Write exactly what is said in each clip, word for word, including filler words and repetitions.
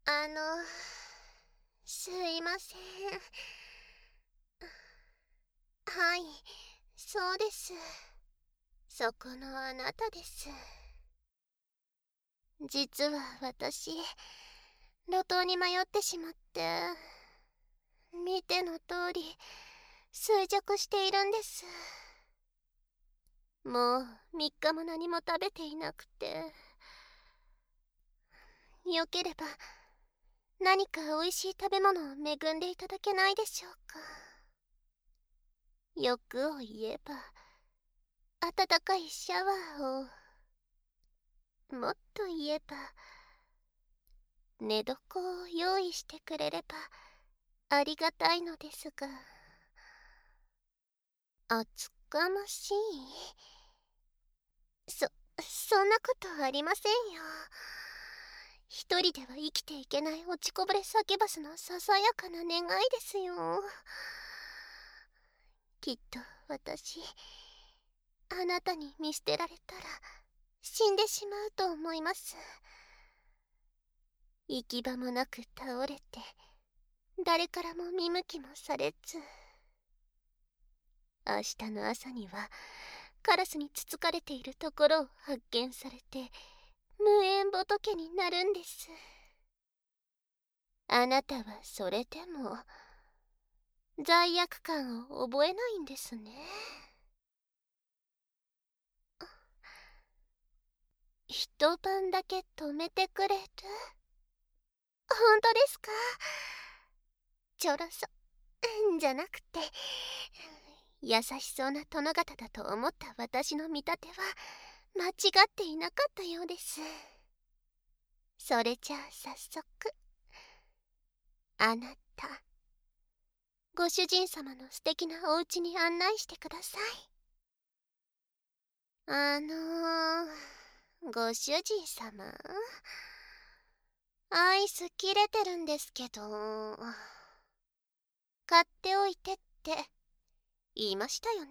あの、すいません。はい、そうです。そこのあなたです。実は私、路頭に迷ってしまって、見ての通り、衰弱しているんです。もうみっかも何も食べていなくて、よければ何か美味しい食べ物を恵んでいただけないでしょうか。欲を言えば、温かいシャワーを、もっと言えば、寝床を用意してくれればありがたいのですが。厚かましい。そ、そんなことありませんよ。一人では生きていけない落ちこぼれサキバスのささやかな願いですよ。きっと私、あなたに見捨てられたら死んでしまうと思います。行き場もなく倒れて、誰からも見向きもされず、明日の朝にはカラスにつつかれているところを発見されて、無縁仏になるんです。あなたはそれでも罪悪感を覚えないんですね。一晩だけ止めてくれる？本当ですか？ちょろそじゃなくて、優しそうな殿方だと思った私の見立ては間違っていなかったようです。それじゃあ早速、あなた、ご主人様の素敵なお家に案内してください。あのー、ご主人様、アイス切れてるんですけど、買っておいてって言いましたよね。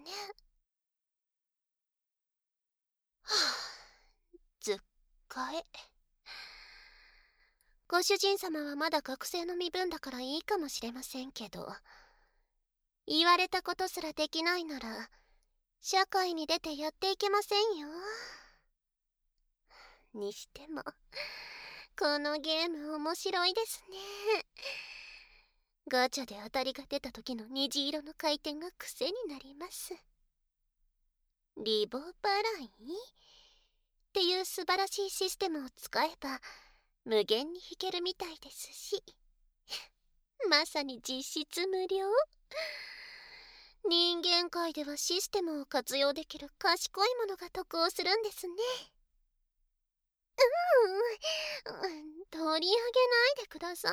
はあ、ずっかえ。ご主人様はまだ学生の身分だからいいかもしれませんけど、言われたことすらできないなら社会に出てやっていけませんよ。にしてもこのゲーム面白いですね。ガチャで当たりが出た時の虹色の回転が癖になります。リボ払いっていう素晴らしいシステムを使えば無限に弾けるみたいですし、まさに実質無料。人間界ではシステムを活用できる賢いものが得をするんですね。うん、取り上げないでください。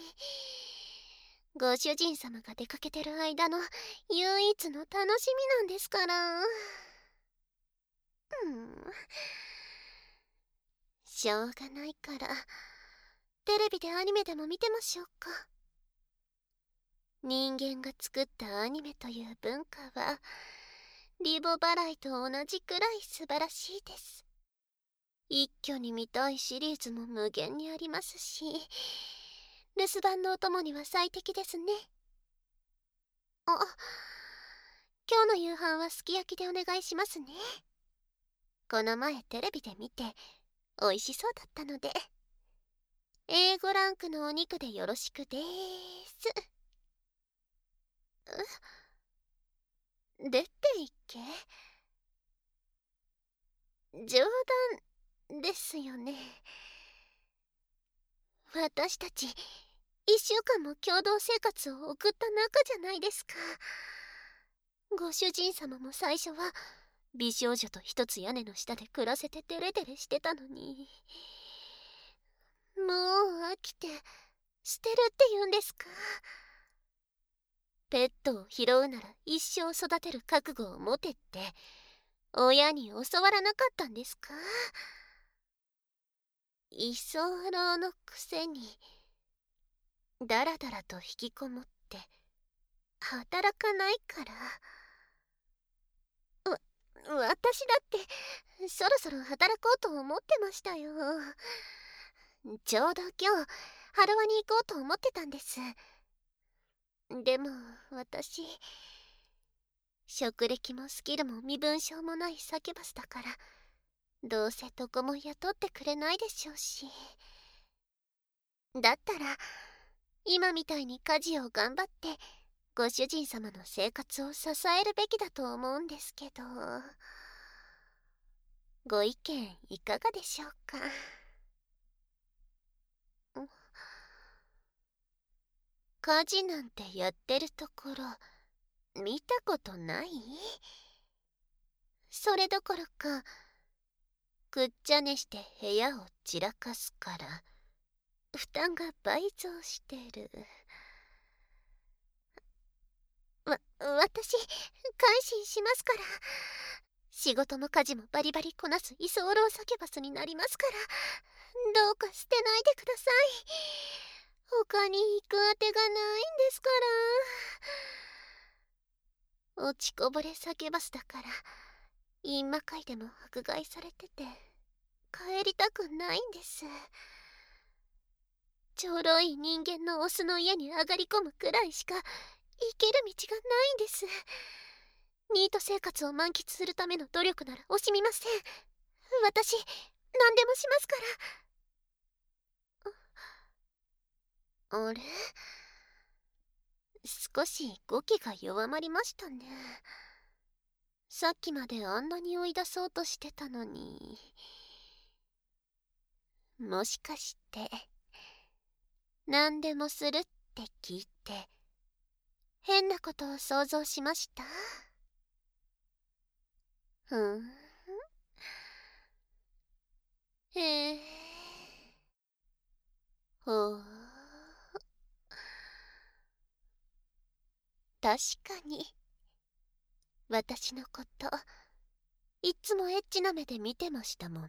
ご主人様が出かけてる間の唯一の楽しみなんですから。うん、しょうがないからテレビでアニメでも見てましょうか。人間が作ったアニメという文化はリボ払いと同じくらい素晴らしいです。一挙に見たいシリーズも無限にありますし、留守番のお供には最適ですね。あ、今日の夕飯はすき焼きでお願いしますね。この前テレビで見て美味しそうだったので。エーご ランクのお肉でよろしくでーす。出ていけ。冗談ですよね。私たち一週間も共同生活を送った仲じゃないですか。ご主人様も最初は美少女と一つ屋根の下で暮らせてデレデレしてたのに、もう飽きて捨てるって言うんですか。ペットを拾うなら一生育てる覚悟を持てって親に教わらなかったんですか。居候のくせにだらだらと引きこもって働かないから。わ、私だってそろそろ働こうと思ってましたよ。ちょうど今日ハロワに行こうと思ってたんです。でも私、職歴もスキルも身分証もないサキュバスだから、どうせどこも雇ってくれないでしょうし。だったら今みたいに家事を頑張ってご主人様の生活を支えるべきだと思うんですけど、ご意見いかがでしょうか。家事なんてやってるところ見たことない？それどころかくっちゃねして部屋を散らかすから負担が倍増してる。わ、私改心しますから。仕事も家事もバリバリこなす居候サキュバスになりますから、どうか捨てないでください。他に行くあてがないんですから。落ちこぼれサキュバスだから陰魔界でも迫害されてて帰りたくないんです。ちょろい人間のオスの家に上がり込むくらいしか生きる道がないんです。ニート生活を満喫するための努力なら惜しみません。私何でもしますから。あれ、少し語気が弱まりましたね。さっきまであんなに追い出そうとしてたのに。もしかして何でもするって聞いて変なことを想像しました？ふん。へえ。ほう。確かに私のこといっつもエッチな目で見てましたもんね。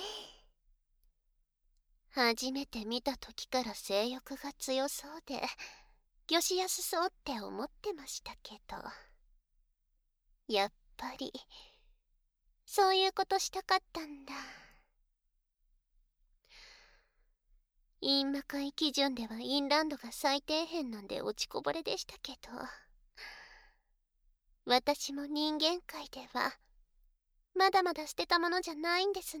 初めて見た時から性欲が強そうで魚しやすそうって思ってましたけど、やっぱりそういうことしたかったんだ。陰魔界基準ではインランドが最底辺なんで落ちこぼれでしたけど、私も人間界ではまだまだ捨てたものじゃないんですね。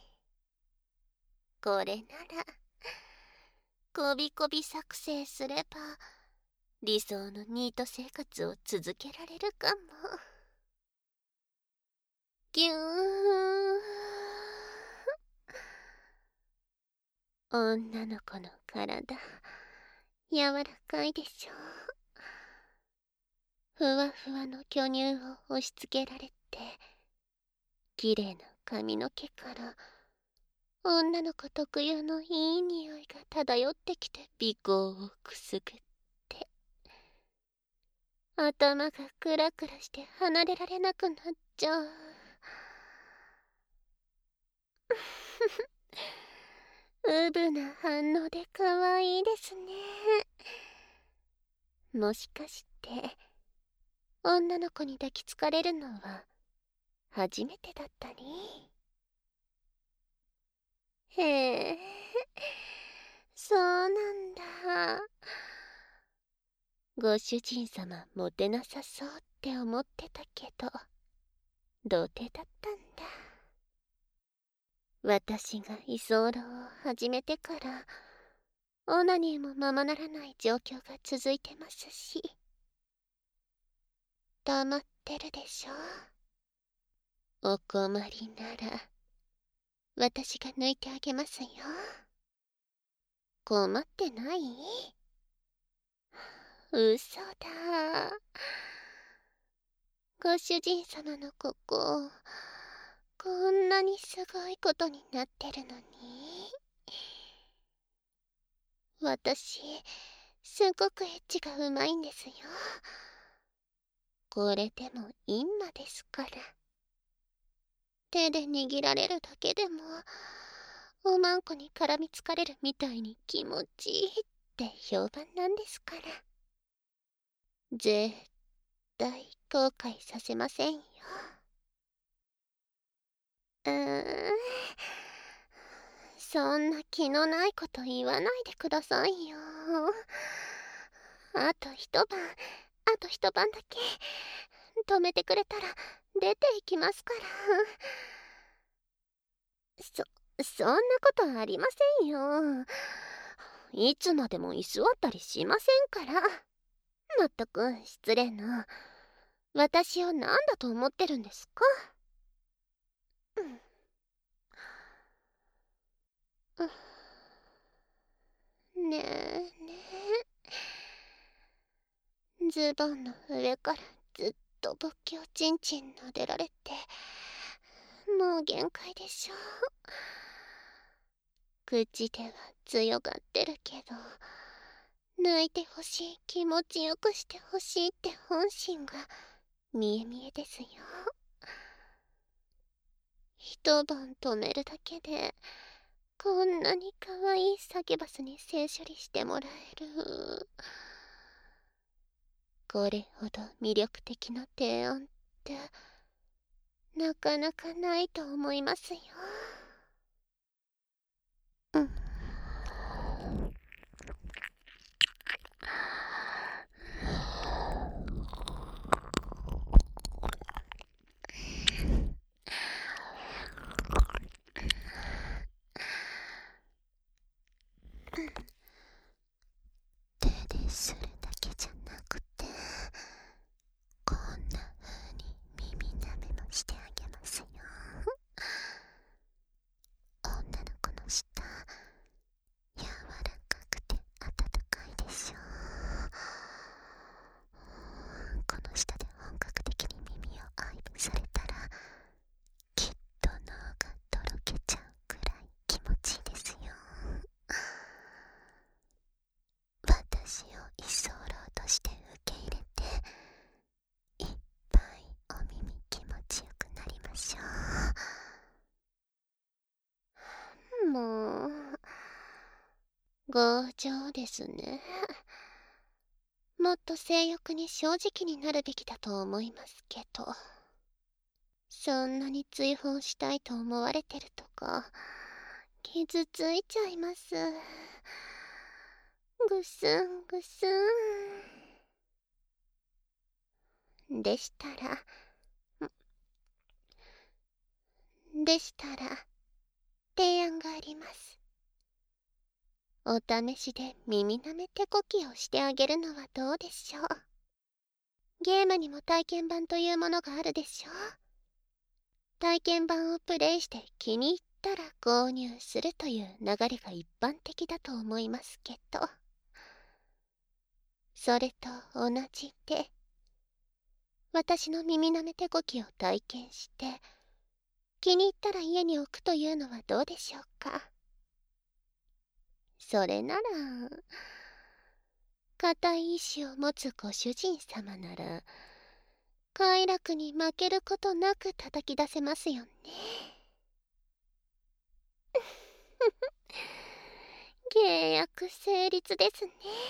これならこびこび作成すれば理想のニート生活を続けられるかも。ぎゅーん。女の子の体柔らかいでしょ。ふわふわの巨乳を押し付けられて綺麗な髪の毛から女の子特有のいい匂いが漂ってきて鼻孔をくすぐって頭がクラクラして離れられなくなっちゃう。うぶな反応でかわいいですね。もしかして女の子に抱きつかれるのは初めてだったり？へえ、そうなんだ。ご主人様モテなさそうって思ってたけど童貞だったんだ。私が居候を始めてからオナニーもままならない状況が続いてますし、黙ってるでしょ。お困りなら私が抜いてあげますよ。困ってない？嘘だ。ご主人様のこここんなにすごいことになってるのに。私すごくエッチがうまいんですよ。これでも陰魔ですから。手で握られるだけでもおまんこに絡みつかれるみたいに気持ちいいって評判なんですから。絶対後悔させませんよ。うーん、 そんな気のないこと言わないでくださいよ。あと一晩、あと一晩だけ止めてくれたら出て行きますから。そ、そんなことありませんよ。いつまでも居座ったりしませんから。まったく失礼な。私を何だと思ってるんですか？うん。ねえねえ、ズボンの上からずっと仏教ちんちん撫でられて、もう限界でしょ。口では強がってるけど、泣いてほしい、気持ちよくしてほしいって本心が見え見えですよ。一晩止めるだけでこんなに可愛いサキュバスに性処理してもらえる。これほど魅力的な提案ってなかなかないと思いますよ。うん。手でするだけじゃなくて、こんな風に耳舐めもしてあげますよ。女の子の舌、柔らかくて温かいでしょう。この舌で本格的に耳を愛撫されたら、きっと脳がとろけちゃうくらい気持ちいいですよ。私を居候として受け入れて、いっぱいお耳気持ちよくなりましょう。もう強情ですね。もっと性欲に正直になるべきだと思いますけど、そんなに追放したいと思われてるとか傷ついちゃいます。ぐすんぐすん。でしたらでしたら提案があります。お試しで耳舐め手こきをしてあげるのはどうでしょう。ゲームにも体験版というものがあるでしょう。体験版をプレイして気に入ったら購入するという流れが一般的だと思いますけど、それと同じで、私の耳舐め手こきを体験して気に入ったら家に置くというのはどうでしょうか。それなら固い意志を持つご主人様なら快楽に負けることなく叩き出せますよね。契約成立ですね。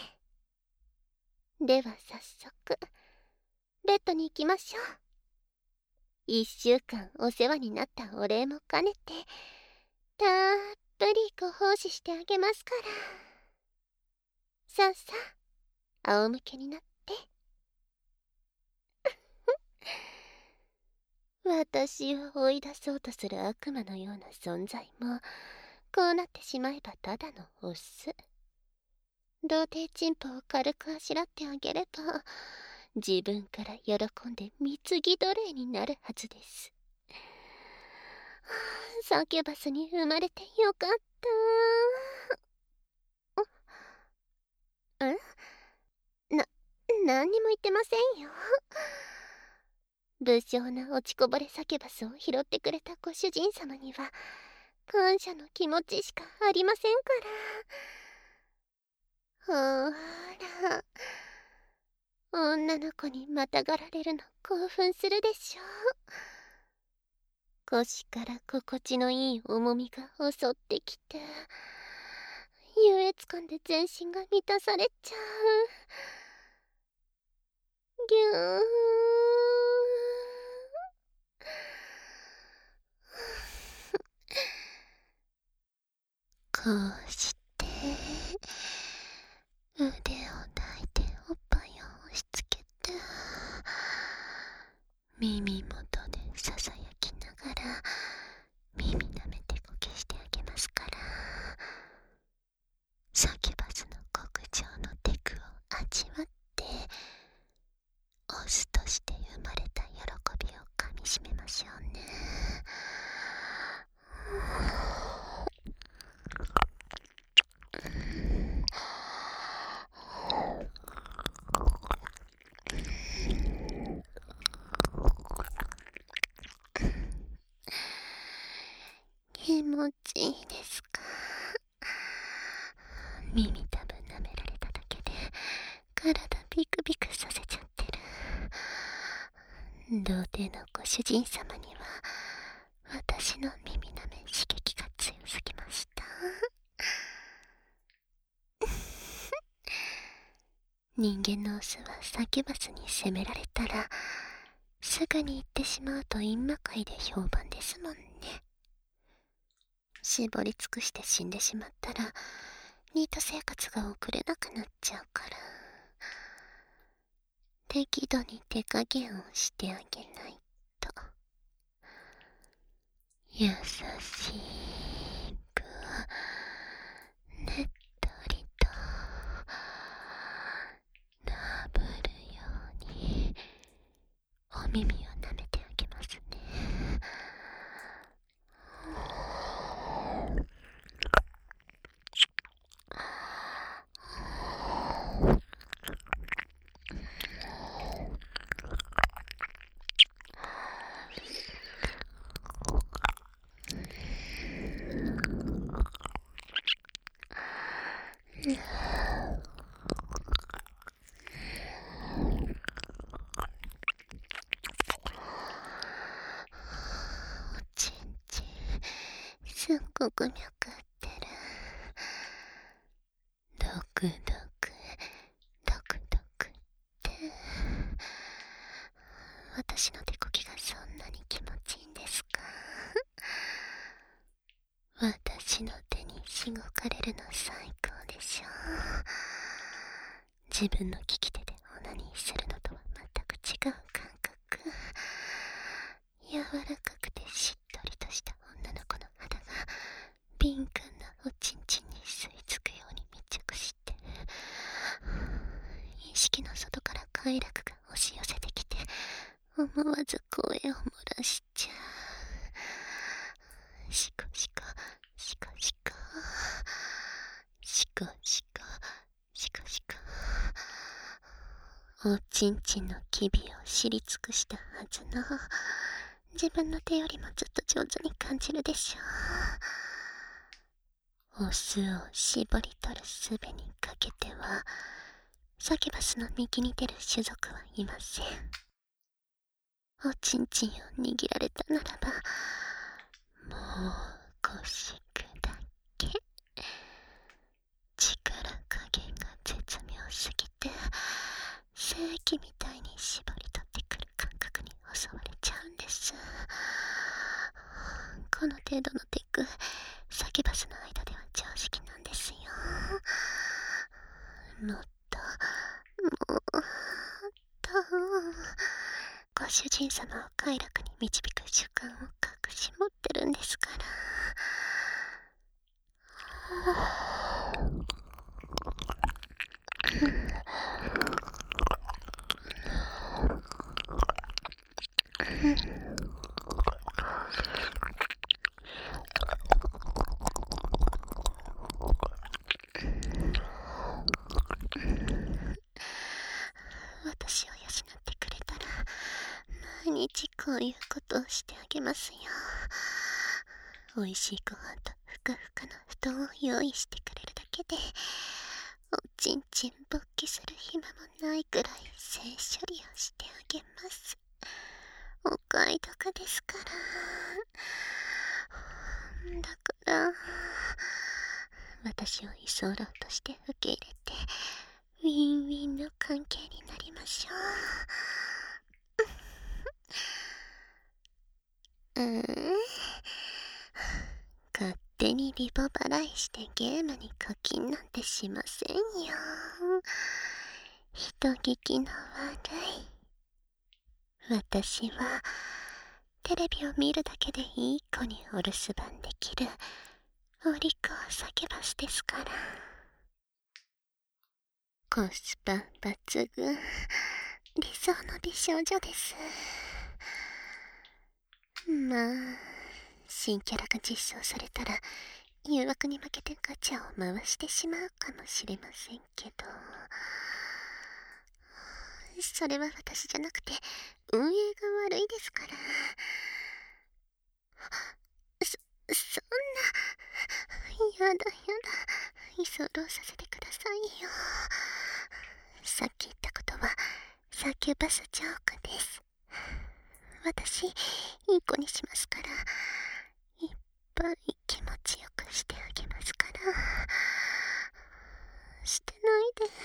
では早速ベッドに行きましょう。一週間お世話になったお礼も兼ねてたっぷりご奉仕してあげますから。さあさあ、仰向けになって。私を追い出そうとする悪魔のような存在もこうなってしまえばただのオス。童貞チンポを軽くあしらってあげれば自分から喜んで貢ぎ奴隷になるはずです。サキュバスに生まれてよかった。ん？な、何にも言ってませんよ。無性な落ちこぼれサキュバスを拾ってくれたご主人様には感謝の気持ちしかありませんから。ほーら、女の子にまたがられるの興奮するでしょう。腰から心地のいい重みが襲ってきて、優越感で全身が満たされちゃう。ぎゅーん。 こうして腕を抱いておっぱいを押し付けて、耳元でささやきながら耳舐めてこけしてあげますから、サキュバスの極上のテクを味わって、オスとして生まれた喜びをかみしめましょうね。気持ちいいですか？耳たぶ舐められただけで体ビクビクさせちゃってる。童貞のご主人様には私の耳舐め刺激が強すぎました。人間のオスはサキュバスに責められたらすぐに行ってしまうと陰魔界で評判ですもんね。絞り尽くして死んでしまったらニート生活が送れなくなっちゃうから、適度に手加減をしてあげないと。優しくねっとりとなぶるようにお耳を舐めてあげますね。おちんちんすっごく脈打ってる。ドクドクドクドクって、私の手こきがそんなに気持ちいいんですか？私の手にしごかれるの最高でしょ。自分の利き手でオナニーするのとは全く違う感覚。柔らかくてしっとりとした女の子の肌が敏感なおちんちんに吸い付くように密着して、意識の外から快楽が押し寄せてきて、思わず声を漏らしちゃう。シコシコシコシコシコシコシコシコ、おちんちんの機微を知り尽くしたはずの自分の手よりもずっと上手に感じるでしょう。オスを絞り取る術にかけてはサキュバスの右に出る種族はいません。おちんちんを握られたならばもうゴシックだけ。力加減が絶妙すぎて正規みたいに絞り取ってくる感覚に襲われちゃうんです。この程度のテク、サキュバスの間では常識なんですよ。もっともっとご主人様を快楽に導く習慣を隠し持ってるんですから。私を養ってくれたら毎日こういうことをしてあげますよ。おいしいご飯とふかふかの布団を用意してくれるだけでおちんちん勃起する暇もないくらい性処理をしてあげます。お買い得ですから。だから私を居候として受け入れてウィンウィンの関係になりましょう。うーん、勝手手にリボ払いしてゲームに課金なんてしませんよ。人聞きの悪い。私はテレビを見るだけでいい子にお留守番できるお利口サケバスですから。コスパ抜群、理想の美少女です。まあ、新キャラが実装されたら誘惑に負けてガチャを回してしまうかもしれませんけど、それは私じゃなくて運営が悪いですから。そ、そんな、やだやだ、居候させてくださいよ。さっき言ったことはサキュバスジョークです。私、いい子にしますから、いっぱい気持ちよくしてあげますから。してないで。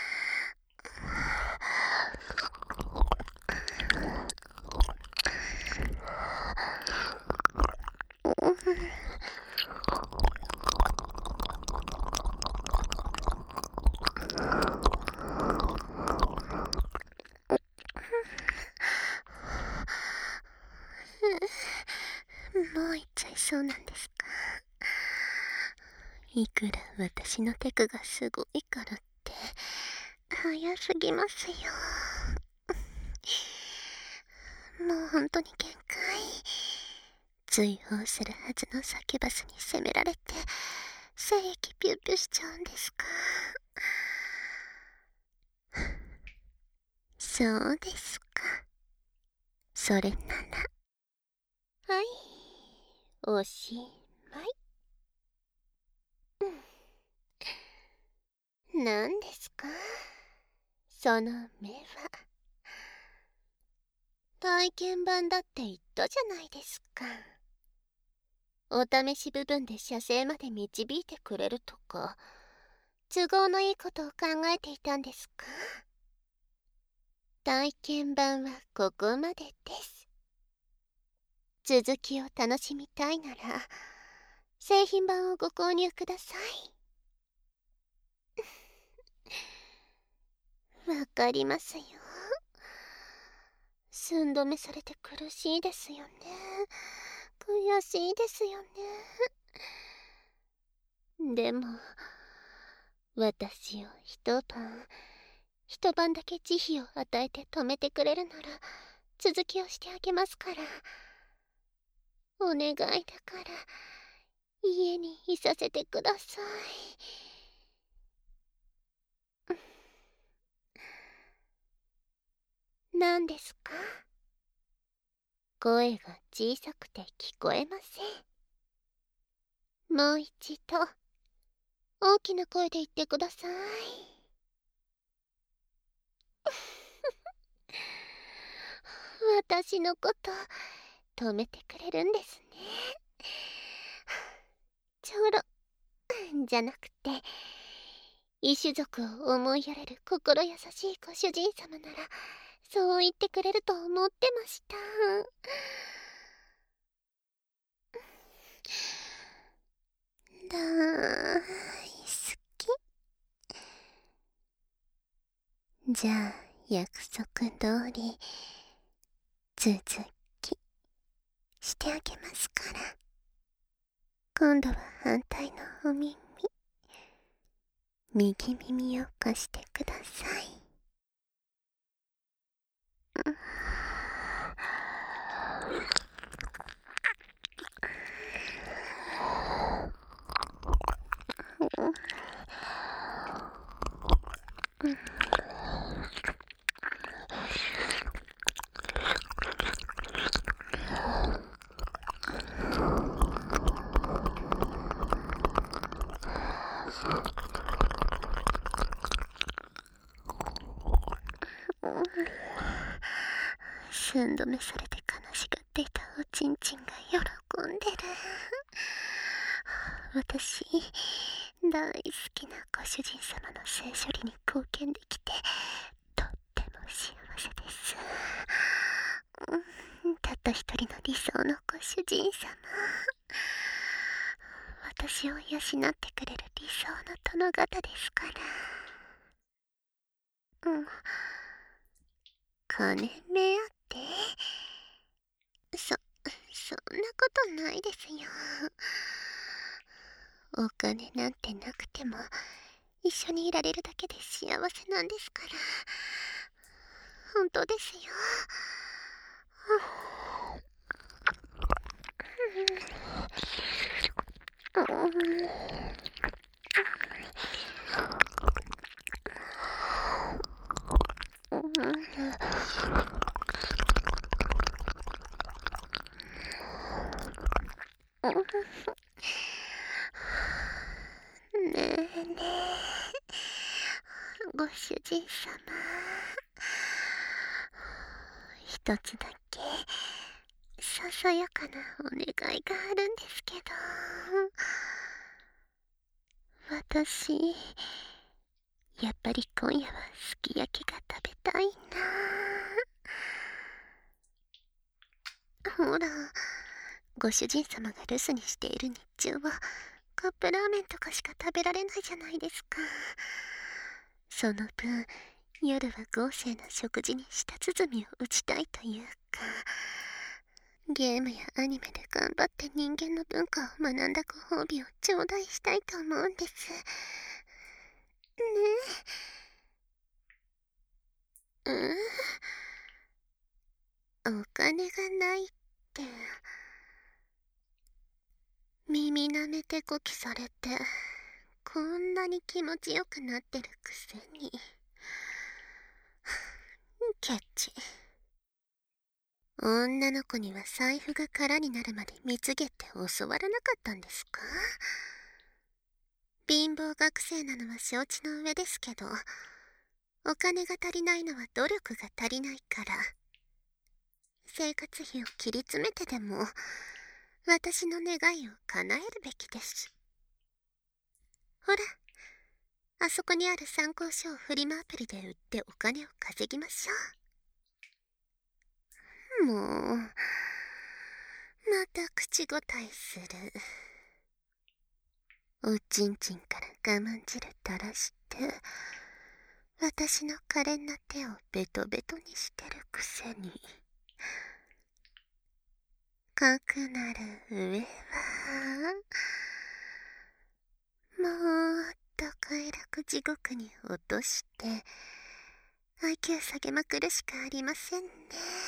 もう行っちゃいそうなんですか。いくら私のテクがすごいからって早すぎますよ。もう本当に限界。追放するはずのサキュバスに責められて精液ピュッピュしちゃうんですか。そうですか。それならはい、おしまい。うん、何ですかその目は。体験版だって言ったじゃないですか。お試し部分で射精まで導いてくれるとか都合のいいことを考えていたんですか。体験版はここまでです。続きを楽しみたいなら製品版をご購入ください。わかりますよ。寸止めされて苦しいですよね。悔しいですよね。でも私を一晩一晩だけ慈悲を与えて止めてくれるなら続きをしてあげますから。お願いだから家にいさせてください。何ですか？声が小さくて聞こえません。もう一度大きな声で言ってください。私のこと止めてくれるんですね。ちょろじゃなくて異種族を思いやれる心優しいご主人様ならそう言ってくれると思ってました。大好き。じゃあ約束通り続きしてあげますから。今度は反対のお耳、右耳を貸してください。寸止めされて悲しがっていたおちんちんが喜んでる。私大好きなご主人様の性処理に貢献できてとっても幸せです。たった一人の理想のご主人様。 私を養ってくれる理想の殿方ですから。うん。金目当て？そ、そんなことないですよ。お金なんてなくても一緒にいられるだけで幸せなんですから。本当ですよ。ねえねえ、ご主人様、一つだけささやかなお願いがあるんですけど、私やっぱり今夜はすき焼きが食べたいな。ほら、ご主人様が留守にしている日中はカップラーメンとかしか食べられないじゃないですか。その分夜は豪勢な食事に舌鼓を打ちたいというか、ゲームやアニメで頑張って人間の文化を学んだご褒美を頂戴したいと思うんです。ねえ。うん？お金がないって。耳舐めてこきされて、こんなに気持ちよくなってるくせに。ケチ。女の子には財布が空になるまで貢げって教わらなかったんですか？貧乏学生なのは承知の上ですけど、お金が足りないのは努力が足りないから、生活費を切り詰めてでも私の願いを叶えるべきです。ほら、あそこにある参考書をフリマアプリで売ってお金を稼ぎましょう。もう、また口答えする。おちんちんから我慢汁垂らして、私の可憐な手をベトベトにしてるくせに。かくなる上は、もっと快楽地獄に落として、アイキュー 下げまくるしかありませんね。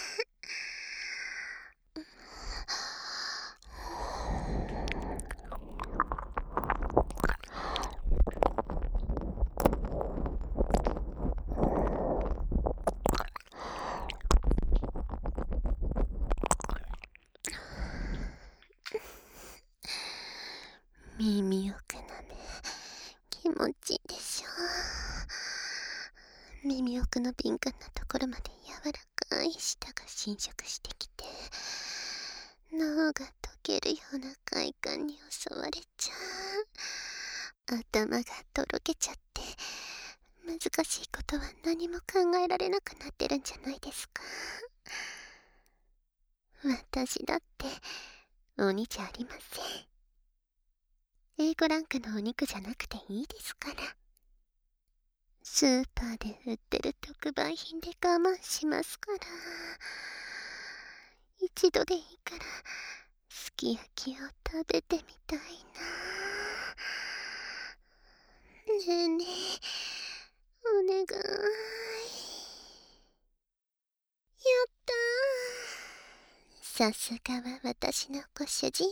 耳奥なめ、気持ちいいでしょう。耳奥の敏感なところまで柔らかい舌が侵食してきて、脳が溶けるような快感に襲われちゃう。頭がとろけちゃって、難しいことは何も考えられなくなってるんじゃないですか。私だって鬼じゃありません。エーごランクのお肉じゃなくていいですから。スーパーで売ってる特売品で我慢しますから。一度でいいからすき焼きを食べてみたいな。ねえねえ、お願い。やったー。さすがは私のご主人様。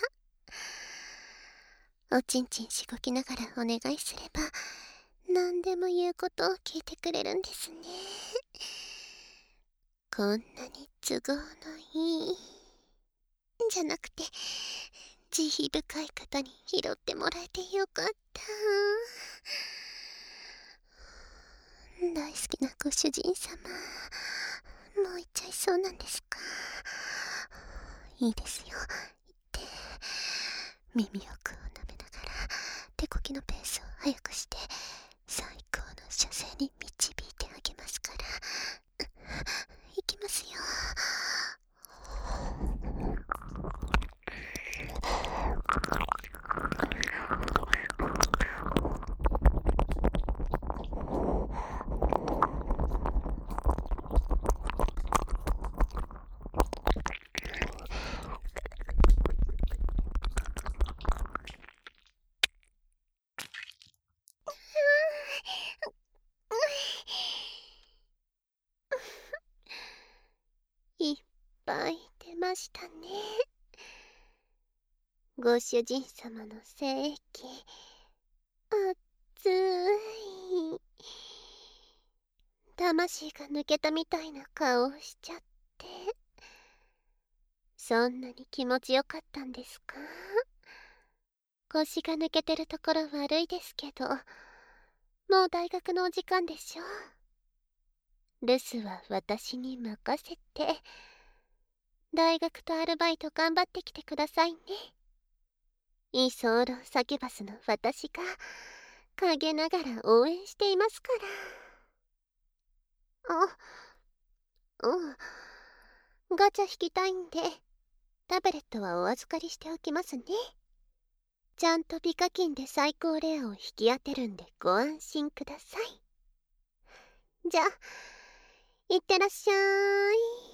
おちんちんしごきながらお願いすれば、何でも言うことを聞いてくれるんですね。こんなに都合のいい、じゃなくて慈悲深い方に拾ってもらえてよかった。大好きなご主人様、もう行っちゃいそうなんですか？いいですよ、行って。耳奥を舐めながら手こきのペースを速くして最高の射精に導いてあげますから。いきますよ。 ましたね。ご主人様の精液、熱い。魂が抜けたみたいな顔をしちゃって。そんなに気持ちよかったんですか？腰が抜けてるところ悪いですけど、もう大学のお時間でしょ。留守は私に任せて、大学とアルバイト頑張ってきてくださいね。居候サキュバスの私が陰ながら応援していますから。あ、うん。ガチャ引きたいんで、タブレットはお預かりしておきますね。ちゃんと美課金で最高レアを引き当てるんでご安心ください。じゃあ、いってらっしゃい。